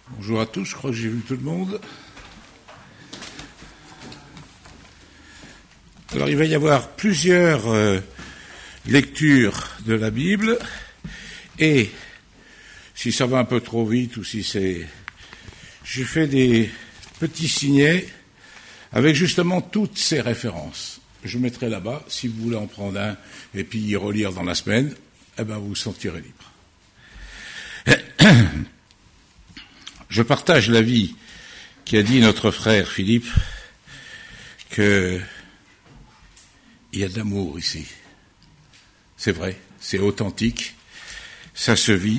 Bonjour à tous, je crois que j'ai vu tout le monde. Alors il va y avoir plusieurs lectures de la Bible et si ça va un peu trop vite ou si c'est... J'ai fait des petits signets avec justement toutes ces références. Je mettrai là-bas, si vous voulez en prendre un et puis y relire dans la semaine, eh ben vous vous sentirez libre. Je partage l'avis qu'a dit notre frère Philippe qu'il y a de l'amour ici. C'est vrai, c'est authentique, ça se vit.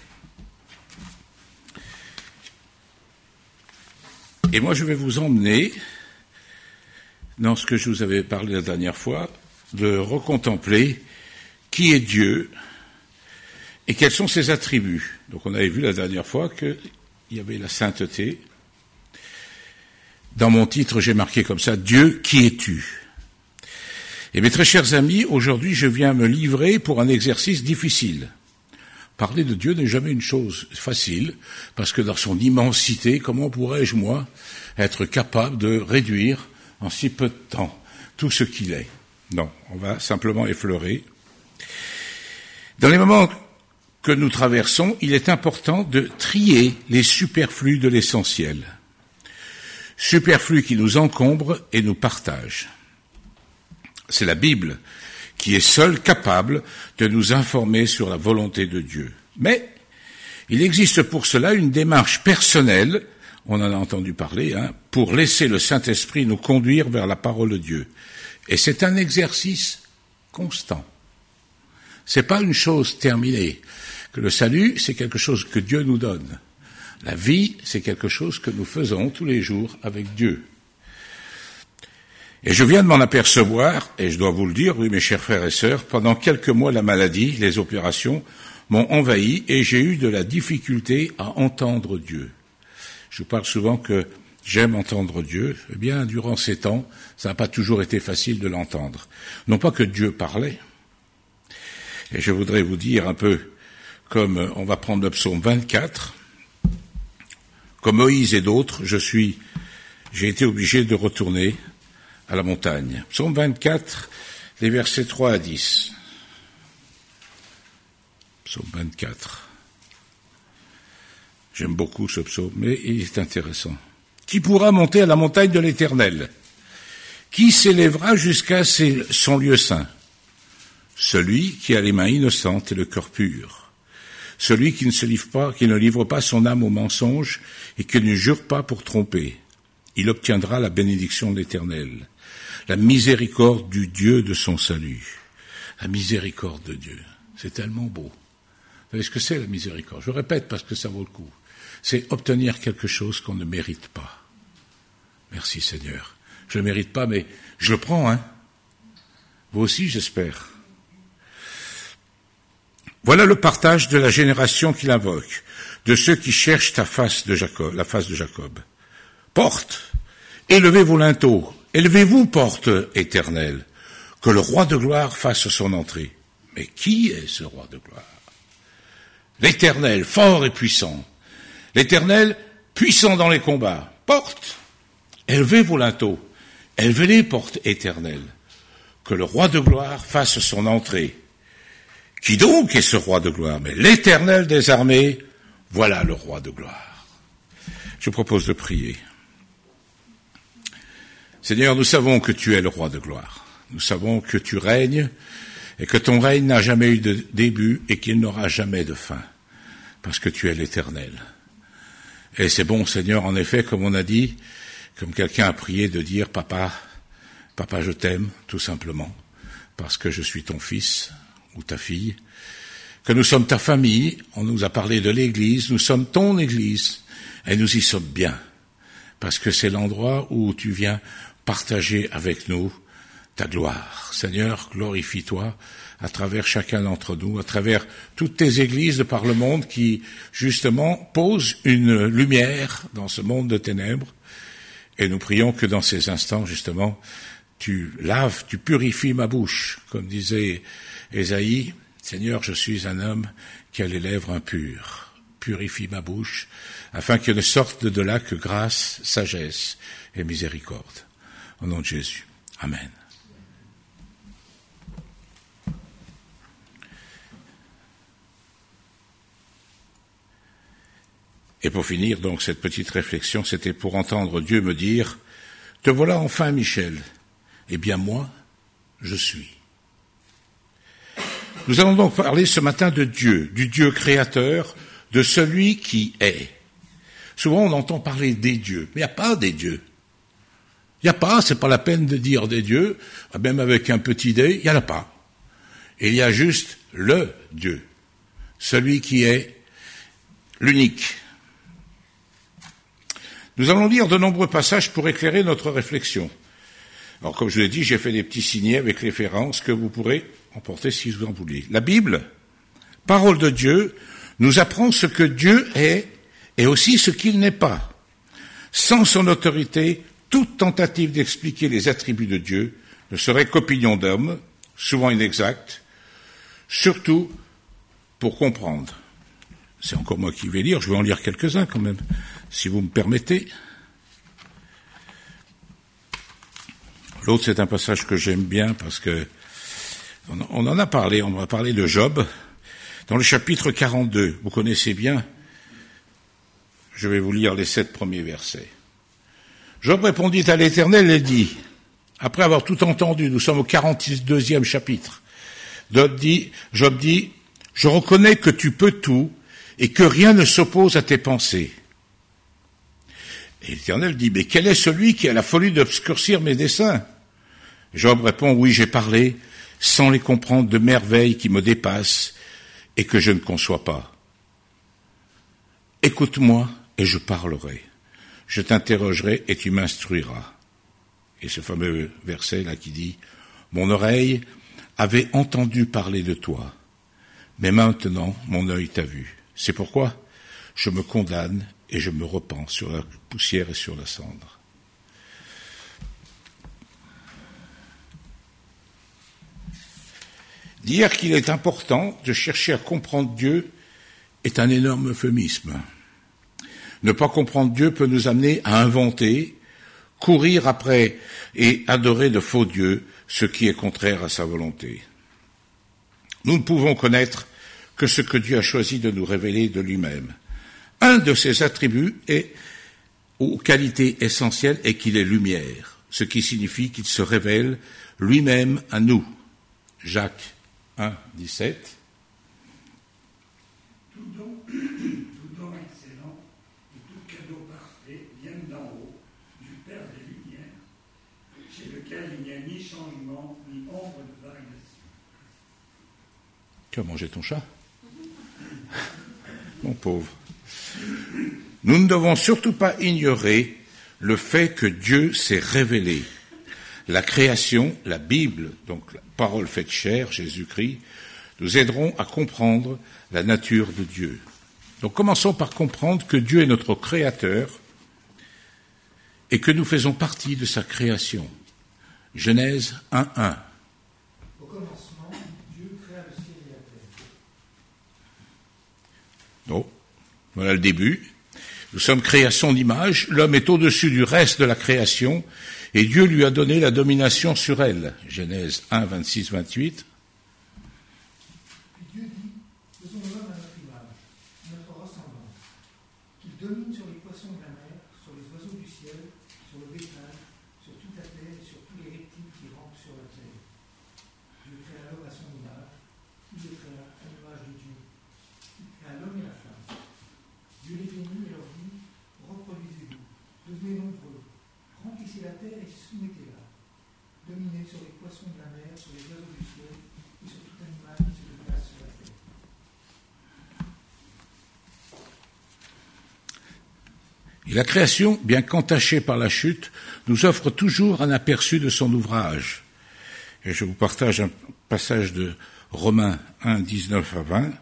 Et moi je vais vous emmener dans ce que je vous avais parlé la dernière fois, de recontempler qui est Dieu et quels sont ses attributs. Donc on avait vu la dernière fois qu'il y avait la sainteté. Dans mon titre, j'ai marqué comme ça, Dieu, qui es-tu ? Et mes très chers amis, aujourd'hui je viens me livrer pour un exercice difficile. Parler de Dieu n'est jamais une chose facile, parce que dans son immensité, comment pourrais-je, moi, être capable de réduire en si peu de temps tout ce qu'il est ? Non, on va simplement effleurer. Dans les moments que nous traversons, il est important de trier les superflus de l'essentiel. Superflus qui nous encombrent et nous partagent. C'est la Bible qui est seule capable de nous informer sur la volonté de Dieu. Mais il existe pour cela une démarche personnelle, on en a entendu parler, pour laisser le Saint-Esprit nous conduire vers la parole de Dieu. Et c'est un exercice constant. C'est pas une chose terminée. Que le salut, c'est quelque chose que Dieu nous donne. La vie, c'est quelque chose que nous faisons tous les jours avec Dieu. Et je viens de m'en apercevoir, et je dois vous le dire, oui mes chers frères et sœurs, pendant quelques mois la maladie, les opérations m'ont envahi et j'ai eu de la difficulté à entendre Dieu. Je vous parle souvent que j'aime entendre Dieu. Eh bien, durant ces temps, ça n'a pas toujours été facile de l'entendre. Non pas que Dieu parlait. Et je voudrais vous dire un peu, comme on va prendre le psaume 24, comme Moïse et d'autres, j'ai été obligé de retourner à la montagne. Psaume 24, les versets 3 à 10. Psaume 24. J'aime beaucoup ce psaume, mais il est intéressant. Qui pourra monter à la montagne de l'Éternel ? Qui s'élèvera jusqu'à son lieu saint ? Celui qui a les mains innocentes et le cœur pur. Celui qui ne livre pas son âme au mensonge et qui ne jure pas pour tromper. Il obtiendra la bénédiction de l'Éternel, la miséricorde du Dieu de son salut. La miséricorde de Dieu, c'est tellement beau. Vous savez ce que c'est la miséricorde ? Je répète parce que ça vaut le coup. C'est obtenir quelque chose qu'on ne mérite pas. Merci Seigneur. Je ne le mérite pas, mais je le prends, Vous aussi, j'espère. Voilà le partage de la génération qu'il invoque, de ceux qui cherchent la face de Jacob. Porte, élevez vos linteaux, élevez-vous, porte éternelle, que le roi de gloire fasse son entrée. Mais qui est ce roi de gloire ? L'Éternel, fort et puissant. L'Éternel, puissant dans les combats. Porte, élevez vos linteaux, élevez-les, porte éternelle, que le roi de gloire fasse son entrée. Qui donc est ce roi de gloire ? Mais l'Éternel des armées, voilà le roi de gloire. Je propose de prier. Seigneur, nous savons que tu es le roi de gloire. Nous savons que tu règnes et que ton règne n'a jamais eu de début et qu'il n'aura jamais de fin, parce que tu es l'Éternel. Et c'est bon, Seigneur, en effet, comme on a dit, comme quelqu'un a prié, de dire « Papa, je t'aime », tout simplement, parce que je suis ton fils ou ta fille, que nous sommes ta famille, on nous a parlé de l'Église, nous sommes ton Église, et nous y sommes bien, parce que c'est l'endroit où tu viens partager avec nous ta gloire. Seigneur, glorifie-toi à travers chacun d'entre nous, à travers toutes tes églises de par le monde qui, justement, posent une lumière dans ce monde de ténèbres, et nous prions que dans ces instants, justement, tu laves, tu purifies ma bouche, comme disait Ésaïe, Seigneur, je suis un homme qui a les lèvres impures. purifie ma bouche, afin qu'il ne sorte de là que grâce, sagesse et miséricorde. Au nom de Jésus. Amen. Et pour finir, donc, cette petite réflexion, c'était pour entendre Dieu me dire, « Te voilà enfin, Michel. Eh bien, moi, je suis. » Nous allons donc parler ce matin de Dieu, du Dieu créateur, de celui qui est. Souvent, on entend parler des dieux, mais il n'y a pas des dieux. Il n'y a pas, c'est pas la peine de dire des dieux, même avec un petit d, il n'y en a pas. Il y a juste le Dieu, celui qui est l'unique. Nous allons lire de nombreux passages pour éclairer notre réflexion. Alors, comme je vous l'ai dit, j'ai fait des petits signets avec références que vous pourrez emporter si vous en voulez. La Bible, parole de Dieu, nous apprend ce que Dieu est et aussi ce qu'il n'est pas. Sans son autorité, toute tentative d'expliquer les attributs de Dieu ne serait qu'opinion d'homme, souvent inexacte, surtout pour comprendre. C'est encore moi qui vais lire, je vais en lire quelques-uns quand même, si vous me permettez. L'autre, c'est un passage que j'aime bien parce que on en a parlé, on va parler de Job. Dans le chapitre 42, vous connaissez bien, je vais vous lire les 7 premiers versets. Job répondit à l'Éternel et dit, après avoir tout entendu, nous sommes au 42e chapitre, Job dit, je reconnais que tu peux tout et que rien ne s'oppose à tes pensées. Et l'Éternel dit, mais quel est celui qui a la folie d'obscurcir mes desseins? Job répond, oui, j'ai parlé sans les comprendre de merveilles qui me dépassent et que je ne conçois pas. Écoute-moi et je parlerai. Je t'interrogerai et tu m'instruiras. Et ce fameux verset-là qui dit, mon oreille avait entendu parler de toi, mais maintenant mon œil t'a vu. C'est pourquoi je me condamne et je me repens sur la poussière et sur la cendre. Dire qu'il est important de chercher à comprendre Dieu est un énorme euphémisme. Ne pas comprendre Dieu peut nous amener à inventer, courir après et adorer de faux dieux, ce qui est contraire à sa volonté. Nous ne pouvons connaître que ce que Dieu a choisi de nous révéler de lui-même. Un de ses attributs ou qualités essentielles est qu'il est lumière, ce qui signifie qu'il se révèle lui-même à nous. Jacques 1, 17. Tout don excellent et tout cadeau parfait viennent d'en haut, du Père des Lumières, chez lequel il n'y a ni changement, ni ombre de variation. Tu as mangé ton chat? Mon pauvre. Nous ne devons surtout pas ignorer le fait que Dieu s'est révélé. La création, la Bible, donc la parole faite chair, Jésus-Christ, nous aideront à comprendre la nature de Dieu. Donc commençons par comprendre que Dieu est notre créateur et que nous faisons partie de sa création. Genèse 1:1. Au commencement, Dieu créa le ciel et la terre. Donc, voilà le début. Nous sommes créés à son image, l'homme est au-dessus du reste de la création, et Dieu lui a donné la domination sur elle. Genèse 1, 26, 28. Puis Dieu dit, faisons l'homme à notre image, à notre ressemblance, qu'il domine sur les poissons de la mer, sur les oiseaux du ciel, sur le bétail, sur toute la terre et sur tous les reptiles qui rampent sur la terre. Dieu créa l'homme à son image, il le créa à l'image de Dieu. Il créa l'homme et la femme. Dieu les bénit et leur dit, reproduisez-vous, devenez nombreux, remplissez la terre et soumettez-la. Dominez sur les poissons de la mer, sur les oiseaux du ciel et sur tout animal qui se déplace sur la terre. Et la création, bien qu'entachée par la chute, nous offre toujours un aperçu de son ouvrage. Et je vous partage un passage de Romains 1, 19 à 20,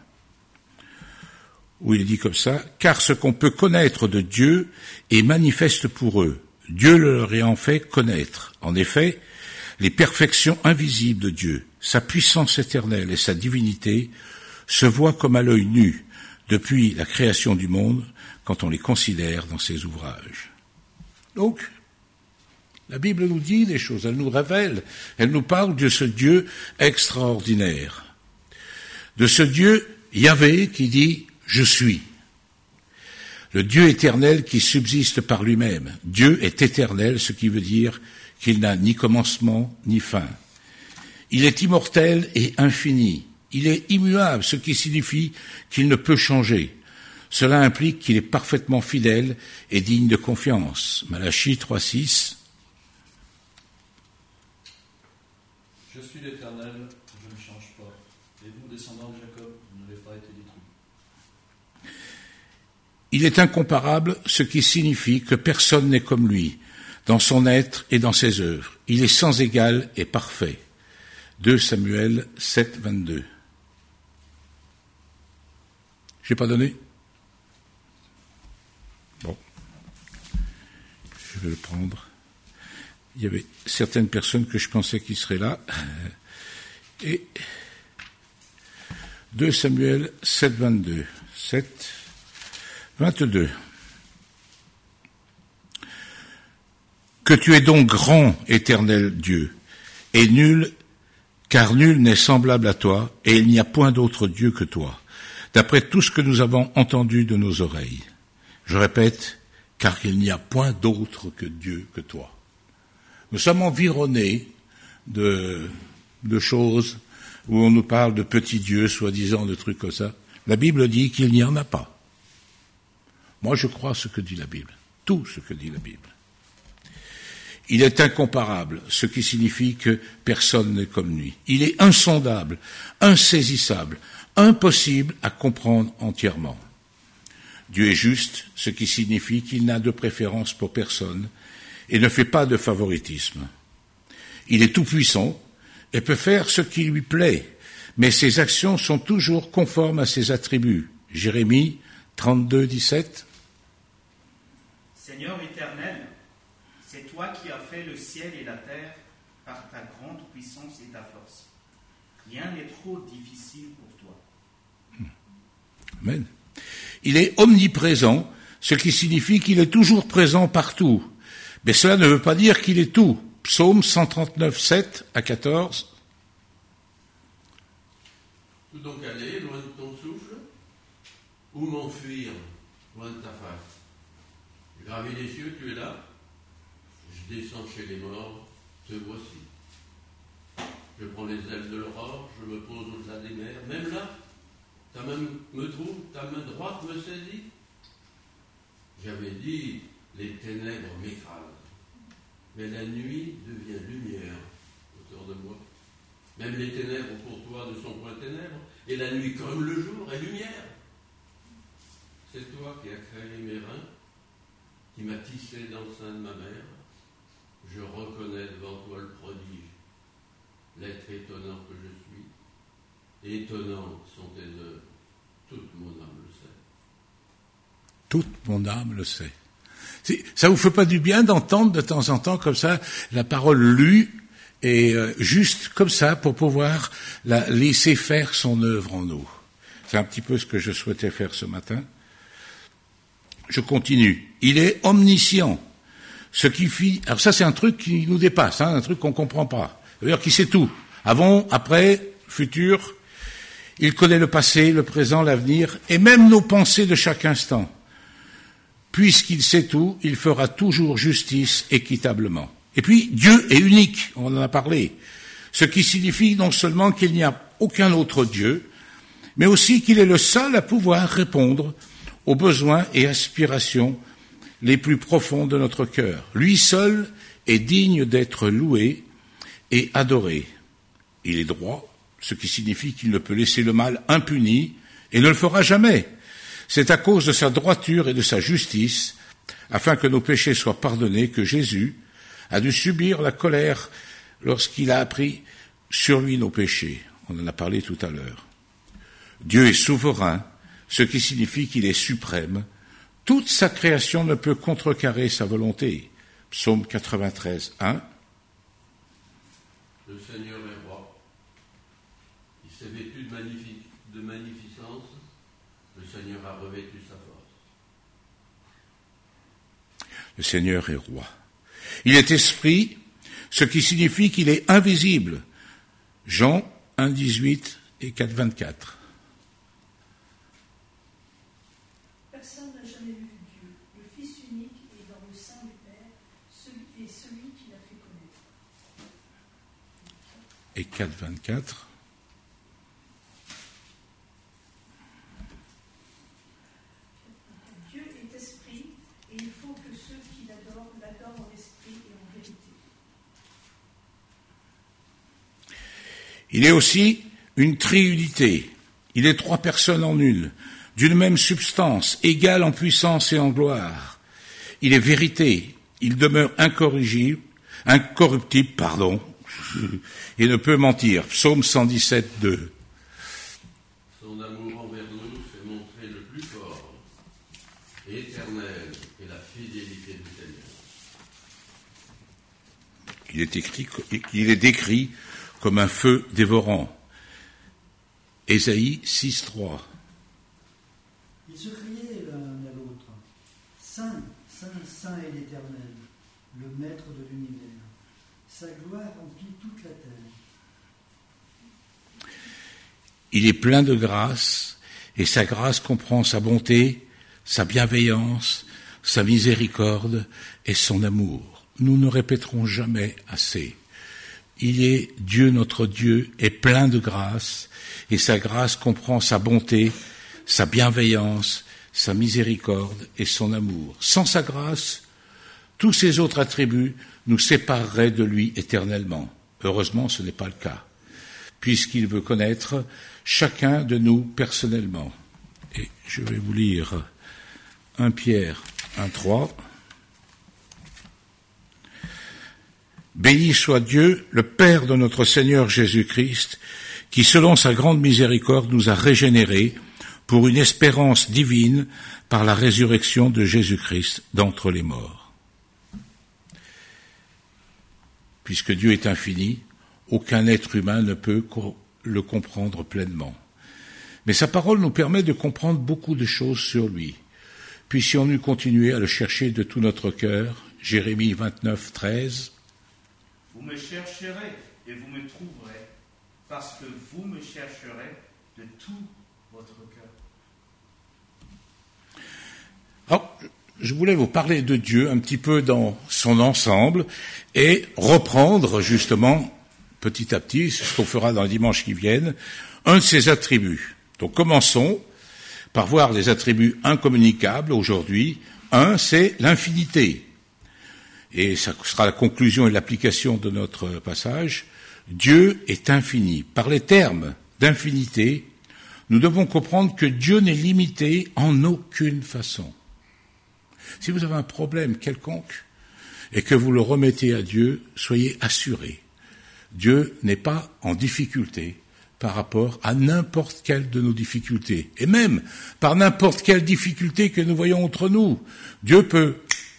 où il dit comme ça, « Car ce qu'on peut connaître de Dieu est manifeste pour eux. Dieu le leur ayant fait connaître. En effet, les perfections invisibles de Dieu, sa puissance éternelle et sa divinité se voient comme à l'œil nu, depuis la création du monde, quand on les considère dans ses ouvrages. Donc, la Bible nous dit des choses, elle nous révèle, elle nous parle de ce Dieu extraordinaire, de ce Dieu Yahvé qui dit « Je suis ». Le Dieu éternel qui subsiste par lui-même. Dieu est éternel, ce qui veut dire qu'il n'a ni commencement ni fin. Il est immortel et infini. Il est immuable, ce qui signifie qu'il ne peut changer. Cela implique qu'il est parfaitement fidèle et digne de confiance. Malachie 3,6. Je suis l'Éternel, je ne change pas. Et vous, descendants de Jacob, vous n'avez pas été détruits. Il est incomparable, ce qui signifie que personne n'est comme lui, dans son être et dans ses œuvres. Il est sans égal et parfait. 2 Samuel 7, 22. J'ai pas donné? Bon. Je vais le prendre. Il y avait certaines personnes que je pensais qu'ils seraient là. Et 2 Samuel 7, 22. 7, 22. Que tu es donc grand, éternel Dieu, et nul, car nul n'est semblable à toi, et il n'y a point d'autre Dieu que toi, d'après tout ce que nous avons entendu de nos oreilles. Je répète, car il n'y a point d'autre que Dieu que toi. Nous sommes environnés de choses où on nous parle de petits dieux, soi-disant, de trucs comme ça. La Bible dit qu'il n'y en a pas. Moi, je crois ce que dit la Bible, tout ce que dit la Bible. Il est incomparable, ce qui signifie que personne n'est comme lui. Il est insondable, insaisissable, impossible à comprendre entièrement. Dieu est juste, ce qui signifie qu'il n'a de préférence pour personne et ne fait pas de favoritisme. Il est tout-puissant et peut faire ce qui lui plaît, mais ses actions sont toujours conformes à ses attributs. Jérémie 32, 17. Seigneur éternel, c'est toi qui as fait le ciel et la terre par ta grande puissance et ta force. Rien n'est trop difficile pour toi. Amen. Il est omniprésent, ce qui signifie qu'il est toujours présent partout. Mais cela ne veut pas dire qu'il est tout. Psaume 139, 7 à 14. Où donc aller, loin de ton souffle? Où m'enfuir, loin de ta face? J'ai gravé les cieux, tu es là. Je descends chez les morts, te voici. Je prends les ailes de l'aurore, je me pose au-delà des mers. Même là, ta main me trouve, ta main droite me saisit. J'avais dit, les ténèbres m'écrasent. Mais la nuit devient lumière autour de moi. Même les ténèbres pour toi ne sont point ténèbres, et la nuit comme le jour est lumière. C'est toi qui as créé mes reins, qui m'as tissé dans le sein de ma mère. Je reconnais devant toi le prodige, l'être étonnant que je suis. Étonnantes sont tes œuvres, toute mon âme le sait. Toute mon âme le sait. Ça vous fait pas du bien d'entendre de temps en temps comme ça la parole lue et juste comme ça pour pouvoir la laisser faire son œuvre en nous. C'est un petit peu ce que je souhaitais faire ce matin. Je continue. Il est omniscient. Ce qui fit, alors ça c'est un truc qui nous dépasse, un truc qu'on comprend pas. D'ailleurs, qui sait tout. Avant, après, futur. Il connaît le passé, le présent, l'avenir, et même nos pensées de chaque instant. Puisqu'il sait tout, il fera toujours justice équitablement. Et puis, Dieu est unique, on en a parlé. Ce qui signifie non seulement qu'il n'y a aucun autre Dieu, mais aussi qu'il est le seul à pouvoir répondre aux besoins et aspirations les plus profonds de notre cœur. Lui seul est digne d'être loué et adoré. Il est droit, ce qui signifie qu'il ne peut laisser le mal impuni et ne le fera jamais. C'est à cause de sa droiture et de sa justice, afin que nos péchés soient pardonnés, que Jésus a dû subir la colère lorsqu'il a appris sur lui nos péchés. On en a parlé tout à l'heure. Dieu est souverain, ce qui signifie qu'il est suprême. Toute sa création ne peut contrecarrer sa volonté. Psaume 93, 1. Le Seigneur est roi. Il s'est vêtu de magnificence. Le Seigneur a revêtu sa force. Le Seigneur est roi. Il est esprit, ce qui signifie qu'il est invisible. Jean 1, 18 et 4, 24. Personne n'a jamais vu Dieu. Le Fils unique est dans le sein du Père, celui qui l'a fait connaître. Et 4, 24. Dieu est esprit, et il faut que ceux qui l'adorent en esprit et en vérité. Il est aussi une triunité. Il est trois personnes en une, d'une même substance, égale en puissance et en gloire. Il est vérité. Il demeure incorruptible, et ne peut mentir. Psaume 117, 2. Son amour envers nous s'est montré le plus fort, éternel, et la fidélité du Seigneur. Il est décrit comme un feu dévorant. Ésaïe 6, 3. Ils se criaient l'un à l'autre. Saint, Saint, Saint est l'Éternel, le Maître de l'univers. Sa gloire remplit toute la terre. Il est plein de grâce, et sa grâce comprend sa bonté, sa bienveillance, sa miséricorde et son amour. Nous ne répéterons jamais assez. Il est Dieu, notre Dieu, est plein de grâce, et sa grâce comprend sa bonté, sa bienveillance, sa miséricorde et son amour. Sans sa grâce, tous ces autres attributs nous sépareraient de lui éternellement. Heureusement, ce n'est pas le cas, puisqu'il veut connaître chacun de nous personnellement. Et je vais vous lire 1 Pierre 1, 3. Béni soit Dieu, le Père de notre Seigneur Jésus-Christ, qui, selon sa grande miséricorde, nous a régénérés pour une espérance divine par la résurrection de Jésus-Christ d'entre les morts. Puisque Dieu est infini, aucun être humain ne peut le comprendre pleinement. Mais sa parole nous permet de comprendre beaucoup de choses sur lui. Puissions-nous continuer à le chercher de tout notre cœur. Jérémie 29, 13. Vous me chercherez et vous me trouverez, parce que vous me chercherez de tout votre cœur. Alors, je voulais vous parler de Dieu un petit peu dans son ensemble et reprendre justement, petit à petit, c'est ce qu'on fera dans les dimanches qui viennent, un de ses attributs. Donc commençons par voir les attributs incommunicables aujourd'hui. Un, c'est l'infinité. Et ça sera la conclusion et l'application de notre passage. Dieu est infini. Par les termes d'infinité, nous devons comprendre que Dieu n'est limité en aucune façon. Si vous avez un problème quelconque et que vous le remettez à Dieu, soyez assurés. Dieu n'est pas en difficulté par rapport à n'importe quelle de nos difficultés. Et même par n'importe quelle difficulté que nous voyons entre nous. Dieu peut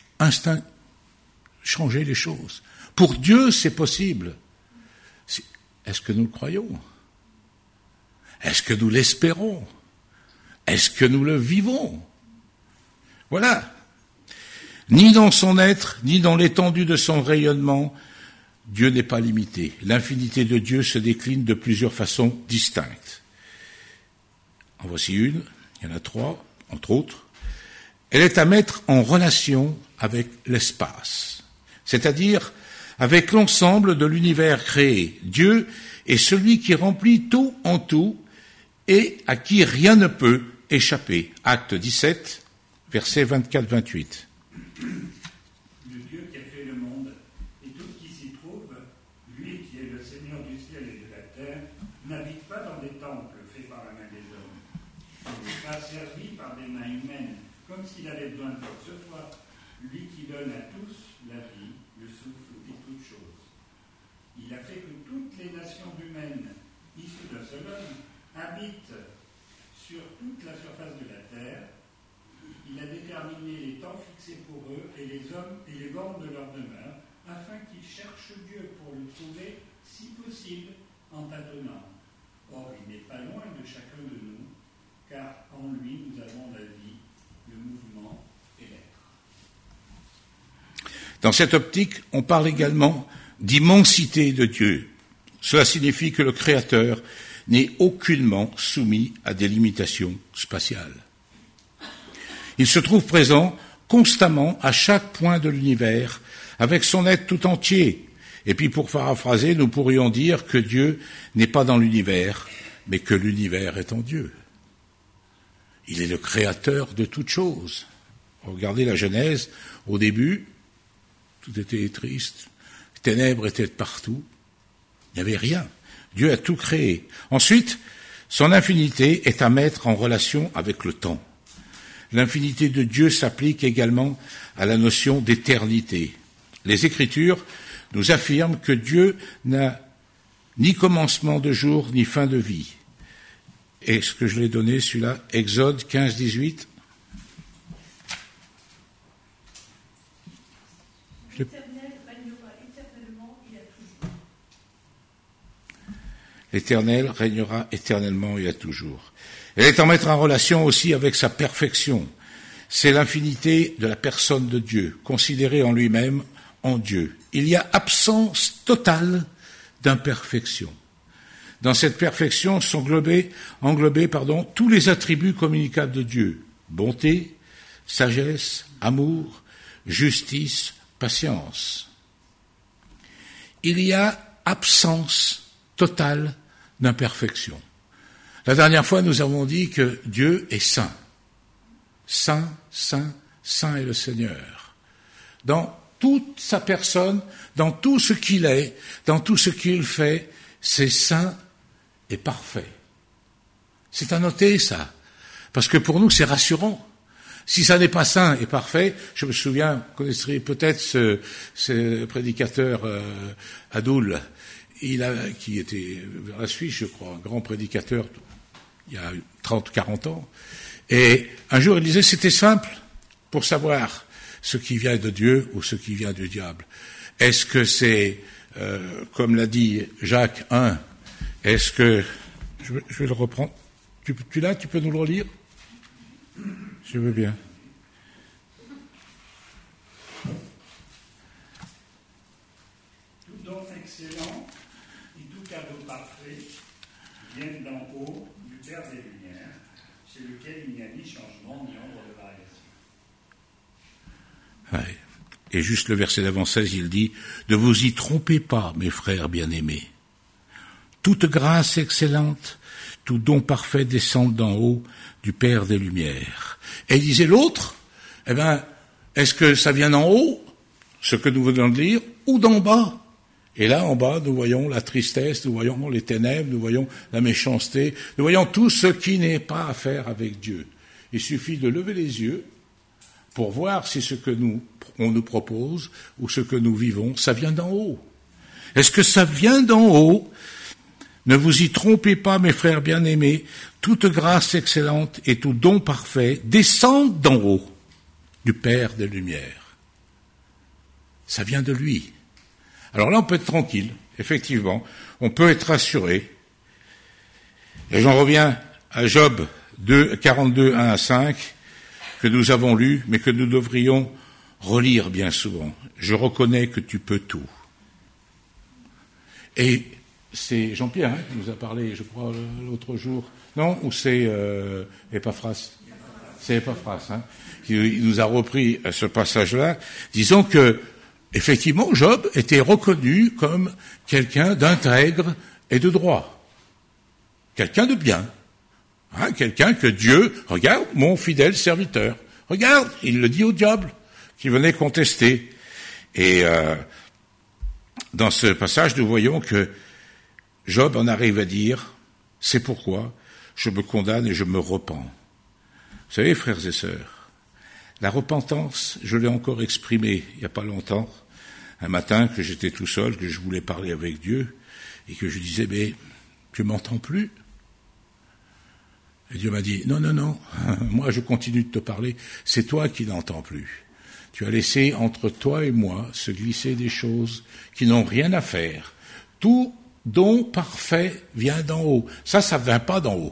changer les choses. Pour Dieu, c'est possible. Est-ce que nous le croyons? Est-ce que nous l'espérons? Est-ce que nous le vivons? Voilà. Ni dans son être, ni dans l'étendue de son rayonnement, Dieu n'est pas limité. L'infinité de Dieu se décline de plusieurs façons distinctes. En voici une, il y en a trois, entre autres. Elle est à mettre en relation avec l'espace, c'est-à-dire avec l'ensemble de l'univers créé. Dieu est celui qui remplit tout en tout et à qui rien ne peut échapper. Acte 17, versets 24-28. Le Dieu qui a fait le monde et tout ce qui s'y trouve, lui qui est le Seigneur du ciel et de la terre, n'habite pas dans des temples faits par la main des hommes. Il n'est pas servi par des mains humaines, comme s'il avait besoin de quoi que ce soit. Lui qui donne à tous la vie, le souffle et toutes choses. Il a fait que toutes les nations humaines, issues d'un seul homme, habitent sur toute la surface de la terre. Il a déterminé les temps fixés pour eux et les hommes et les bornes de leur demeure, afin qu'ils cherchent Dieu pour le trouver, si possible, en tâtonnant. Or, il n'est pas loin de chacun de nous, car en lui nous avons la vie, le mouvement et l'être. Dans cette optique, on parle également d'immensité de Dieu. Cela signifie que le Créateur n'est aucunement soumis à des limitations spatiales. Il se trouve présent constamment à chaque point de l'univers, avec son être tout entier. Et puis, pour paraphraser, nous pourrions dire que Dieu n'est pas dans l'univers, mais que l'univers est en Dieu. Il est le créateur de toutes choses. Regardez la Genèse, au début, tout était triste, les ténèbres étaient partout, il n'y avait rien. Dieu a tout créé. Ensuite, son infinité est à mettre en relation avec le temps. L'infinité de Dieu s'applique également à la notion d'éternité. Les Écritures nous affirment que Dieu n'a ni commencement de jour, ni fin de vie. Est-ce que je l'ai donné, celui-là? Exode 15, 18. L'Éternel régnera éternellement et à toujours. L'Éternel régnera éternellement et à toujours. Elle est à mettre en relation aussi avec sa perfection. C'est l'infinité de la personne de Dieu, considérée en lui-même en Dieu. Il y a absence totale d'imperfection. Dans cette perfection sont englobés tous les attributs communicables de Dieu. Bonté, sagesse, amour, justice, patience. Il y a absence totale d'imperfection. La dernière fois, nous avons dit que Dieu est saint. Saint, saint, saint est le Seigneur. Dans toute sa personne, dans tout ce qu'il est, dans tout ce qu'il fait, c'est saint et parfait. C'est à noter, ça. Parce que pour nous, c'est rassurant. Si ça n'est pas saint et parfait, je me souviens, vous connaîtrez peut-être ce prédicateur Adoul, qui était vers la Suisse, je crois, un grand prédicateur, il y a 30-40 ans. Et un jour, il disait, c'était simple pour savoir ce qui vient de Dieu ou ce qui vient du diable. Est-ce que c'est, comme l'a dit Jacques 1, est-ce que... Je vais le reprendre. Tu l'as, tu peux nous le relire? Je veux bien. Tout don excellent et tout cadeau parfait viennent d'en haut du Père des Lumières, chez lequel il n'y a ni changement ni ombre de variation. Ouais. Et juste le verset d'avant-16, il dit « Ne vous y trompez pas, mes frères bien-aimés. Toute grâce excellente, tout don parfait descend d'en haut du Père des Lumières. » Et il disait l'autre, est-ce que ça vient d'en haut, ce que nous venons de lire, ou d'en bas? Et là, en bas, nous voyons la tristesse, nous voyons les ténèbres, nous voyons la méchanceté, nous voyons tout ce qui n'est pas à faire avec Dieu. Il suffit de lever les yeux pour voir si ce que on nous propose ou ce que nous vivons, ça vient d'en haut. Est-ce que ça vient d'en haut? Ne vous y trompez pas, mes frères bien-aimés, toute grâce excellente et tout don parfait descendent d'en haut, du Père des Lumières. Ça vient de lui. Alors là, on peut être tranquille, effectivement, on peut être rassuré. Et j'en reviens à Job 2, 42, 1 à 5, que nous avons lu, mais que nous devrions relire bien souvent. Je reconnais que tu peux tout. Et c'est Jean-Pierre qui nous a parlé, je crois, l'autre jour. Non? Ou c'est Epaphras? C'est Epaphras, qui nous a repris ce passage-là, disant que, effectivement, Job était reconnu comme quelqu'un d'intègre et de droit. Quelqu'un de bien. Quelqu'un que Dieu, regarde, mon fidèle serviteur. Regarde, il le dit au diable, qui venait contester. Et dans ce passage, nous voyons que Job en arrive à dire, c'est pourquoi je me condamne et je me repens. Vous savez, frères et sœurs, la repentance, je l'ai encore exprimée il n'y a pas longtemps, un matin que j'étais tout seul, que je voulais parler avec Dieu, et que je disais, mais tu m'entends plus? Et Dieu m'a dit, non, moi je continue de te parler, c'est toi qui n'entends plus. Tu as laissé entre toi et moi se glisser des choses qui n'ont rien à faire. Tout don parfait vient d'en haut. Ça ne vient pas d'en haut.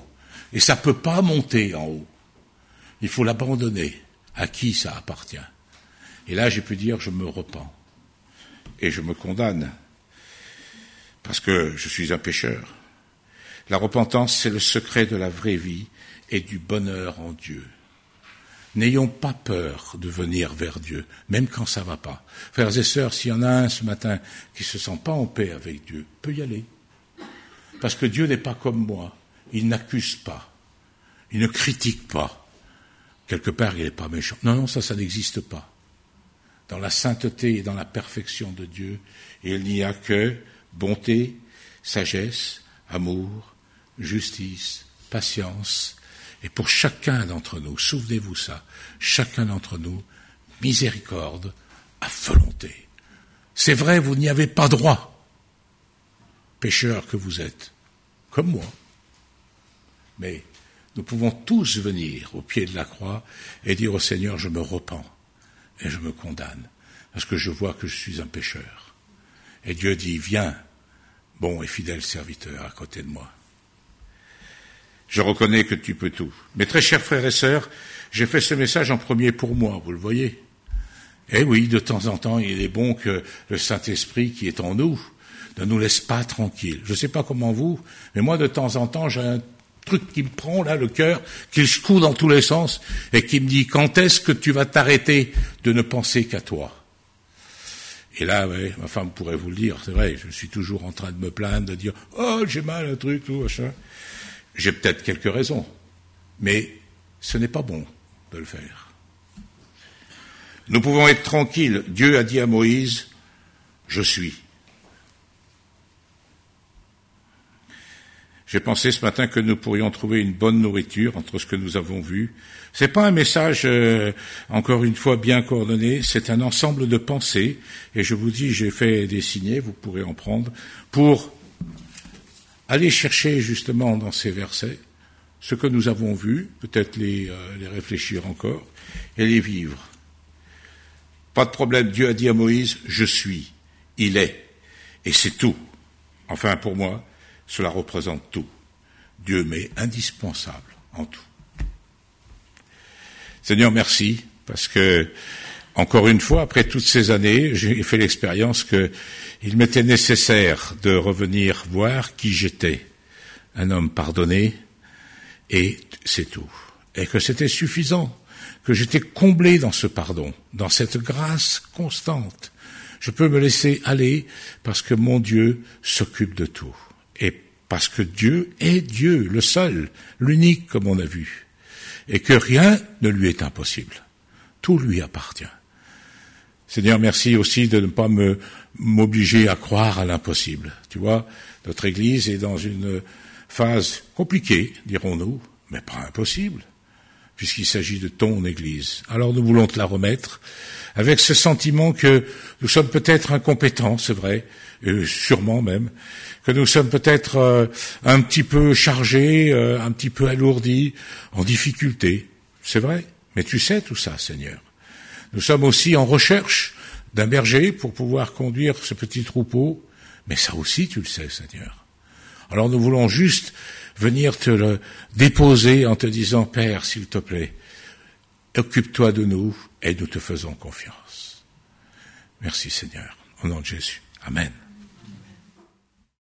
Et ça ne peut pas monter en haut. Il faut l'abandonner. À qui ça appartient? Et là, j'ai pu dire, je me repens. Et je me condamne. Parce que je suis un pécheur. La repentance, c'est le secret de la vraie vie et du bonheur en Dieu. N'ayons pas peur de venir vers Dieu, même quand ça va pas. Frères et sœurs, s'il y en a un ce matin qui se sent pas en paix avec Dieu, peut y aller. Parce que Dieu n'est pas comme moi. Il n'accuse pas. Il ne critique pas. Quelque part, il n'est pas méchant. Non, ça n'existe pas. Dans la sainteté et dans la perfection de Dieu, il n'y a que bonté, sagesse, amour, justice, patience. Et pour chacun d'entre nous, souvenez-vous ça, chacun d'entre nous, miséricorde à volonté. C'est vrai, vous n'y avez pas droit, pécheurs que vous êtes, comme moi. Mais nous pouvons tous venir au pied de la croix et dire au Seigneur, je me repens et je me condamne, parce que je vois que je suis un pécheur. Et Dieu dit, viens, bon et fidèle serviteur, à côté de moi. Je reconnais que tu peux tout. Mes très chers frères et sœurs, j'ai fait ce message en premier pour moi, vous le voyez. Eh oui, de temps en temps, il est bon que le Saint-Esprit qui est en nous ne nous laisse pas tranquilles. Je ne sais pas comment vous, mais moi, de temps en temps, j'ai un truc qui me prend là, le cœur, qui secoue dans tous les sens, et qui me dit, quand est-ce que tu vas t'arrêter de ne penser qu'à toi? Et là, ouais, ma femme pourrait vous le dire, c'est vrai, je suis toujours en train de me plaindre, de dire, oh, j'ai mal, un truc, tout, machin. J'ai peut-être quelques raisons, mais ce n'est pas bon de le faire. Nous pouvons être tranquilles. Dieu a dit à Moïse, je suis. J'ai pensé ce matin que nous pourrions trouver une bonne nourriture entre ce que nous avons vu. C'est pas un message, encore une fois, bien coordonné, c'est un ensemble de pensées, et je vous dis, j'ai fait dessiner, vous pourrez en prendre, pour aller chercher justement dans ces versets ce que nous avons vu, peut-être les réfléchir encore, et les vivre. Pas de problème, Dieu a dit à Moïse, je suis, il est, et c'est tout. Enfin, pour moi, cela représente tout. Dieu m'est indispensable en tout. Seigneur, merci, parce que, encore une fois, après toutes ces années, j'ai fait l'expérience qu'il m'était nécessaire de revenir voir qui j'étais, un homme pardonné, et c'est tout. Et que c'était suffisant, que j'étais comblé dans ce pardon, dans cette grâce constante. Je peux me laisser aller parce que mon Dieu s'occupe de tout. Et parce que Dieu est Dieu, le seul, l'unique, comme on a vu. Et que rien ne lui est impossible. Tout lui appartient. Seigneur, merci aussi de ne pas m'obliger à croire à l'impossible. Tu vois, notre Église est dans une phase compliquée, dirons-nous, mais pas impossible, puisqu'il s'agit de ton Église. Alors nous voulons te la remettre, avec ce sentiment que nous sommes peut-être incompétents, c'est vrai, sûrement même, que nous sommes peut-être un petit peu chargés, un petit peu alourdis, en difficulté. C'est vrai, mais tu sais tout ça, Seigneur. Nous sommes aussi en recherche d'un berger pour pouvoir conduire ce petit troupeau, mais ça aussi tu le sais, Seigneur. Alors nous voulons juste venir te le déposer en te disant, Père, s'il te plaît, occupe-toi de nous et nous te faisons confiance. Merci Seigneur, au nom de Jésus. Amen.